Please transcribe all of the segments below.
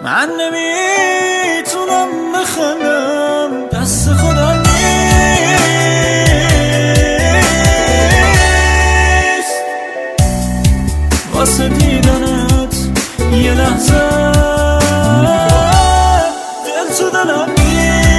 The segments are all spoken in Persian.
من نمیتونم بخندم، دست خدا نیست واسه دیدنت یه لحظه دل تو دلم نیست.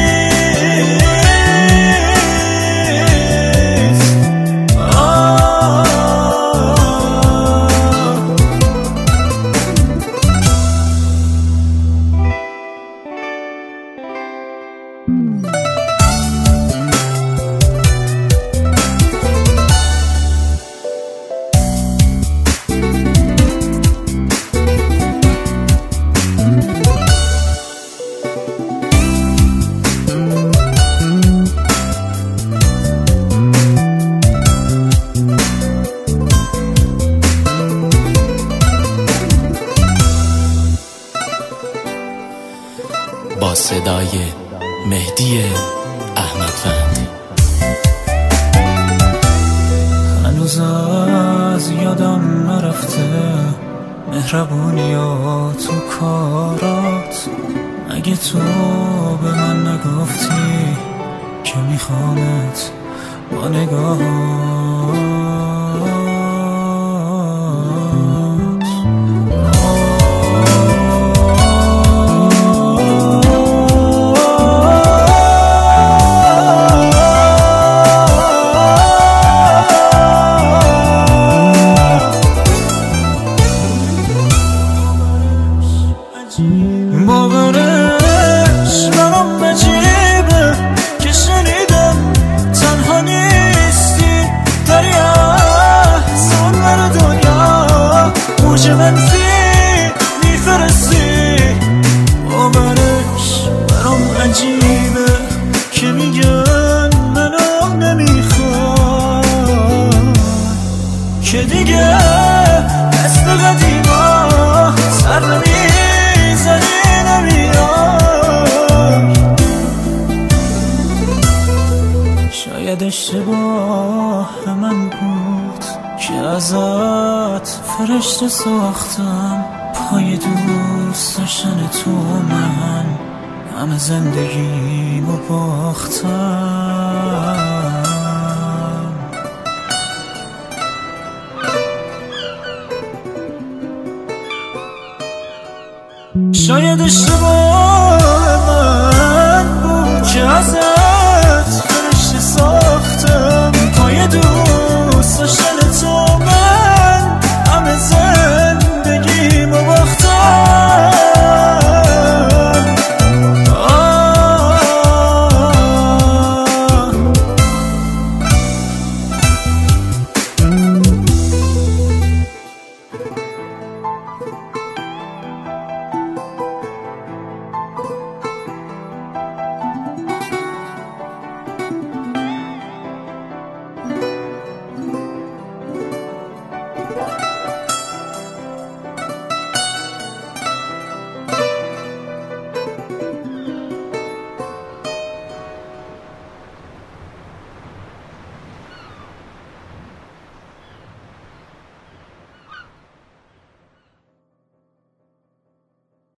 با صدای مهدی احمدفندی. هنوز از یادم نرفته مهربونیا تو کارات، اگه تو به من نگفتی که میخوامت با نگاهات. باورش برام عجیبه که شنیدم تنها نیستی، داری از اونور دنیا موج منفی میفرستی. باورش برام عجیبه که میگن منو نمیخواد، که دیگه مثل قدیما سر نمیزنی نمیای. شاید اشتباه من بود که ازت فرشته ساختم، پای دوست داشتن تو من همه زندگیمو باختم. شاید اشتباه من بود که ازت